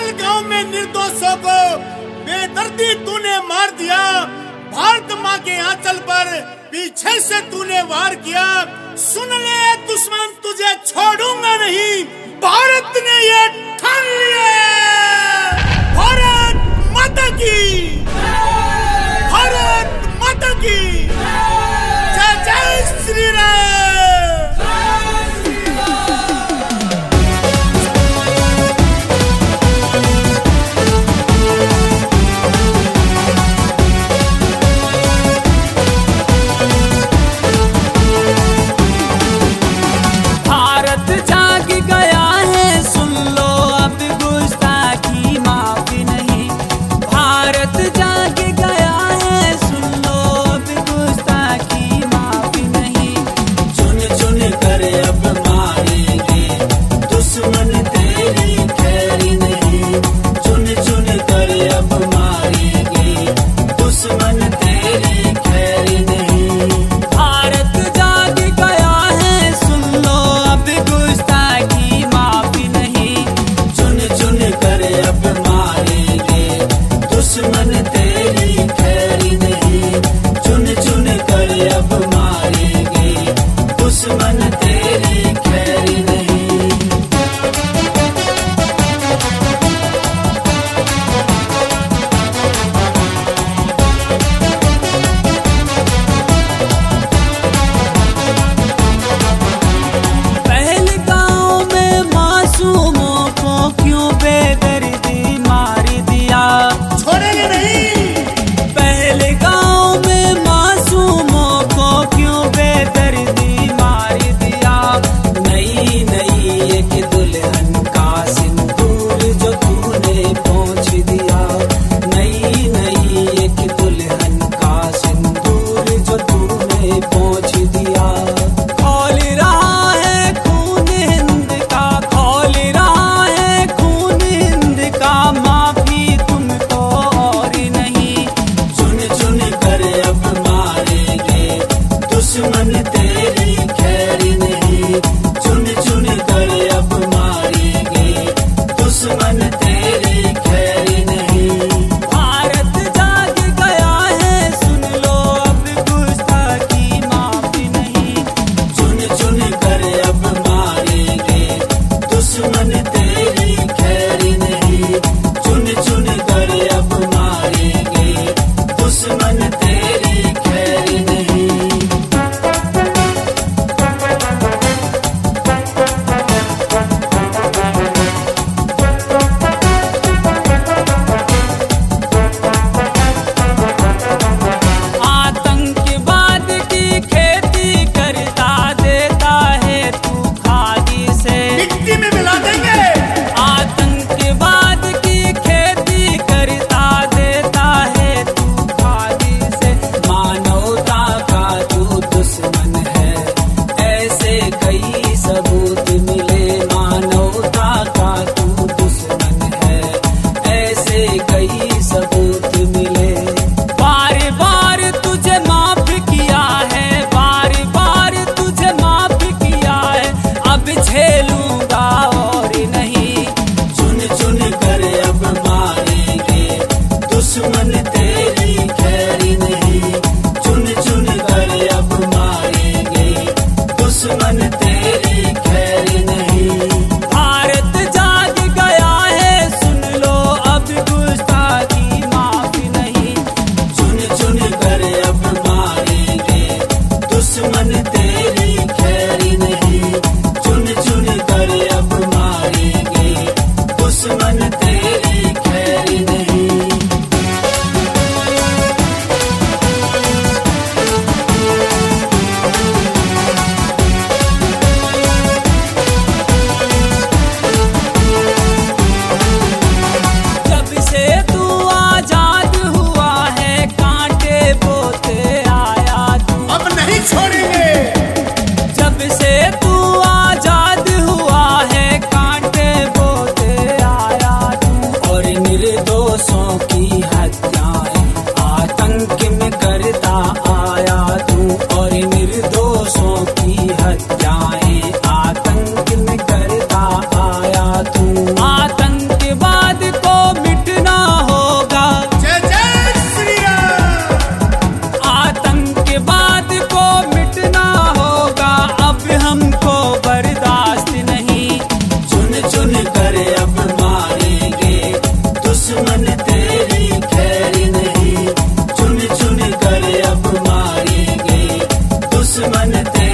पहलगांव में निर्दोषों को बेदर्दी तूने मार दिया। भारत माँ के आंचल पर पीछे से तूने वार किया। सुन ले दुश्मन, तुझे छोड़ूंगा नहीं। भारत ने ये ठान लिया। भारत माता की, भारत माता की जय जय श्री राम। भारत जाग गया है, सुन लो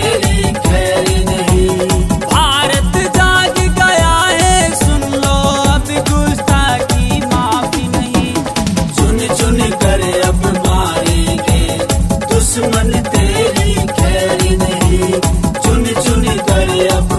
तेरी खैर नहीं। भारत जाग गया है, सुन लो अब गुस्ताखी माफी नहीं। चुन चुन कर अब मारेंगे दुश्मन तेरी खैर नहीं। चुन चुन कर अब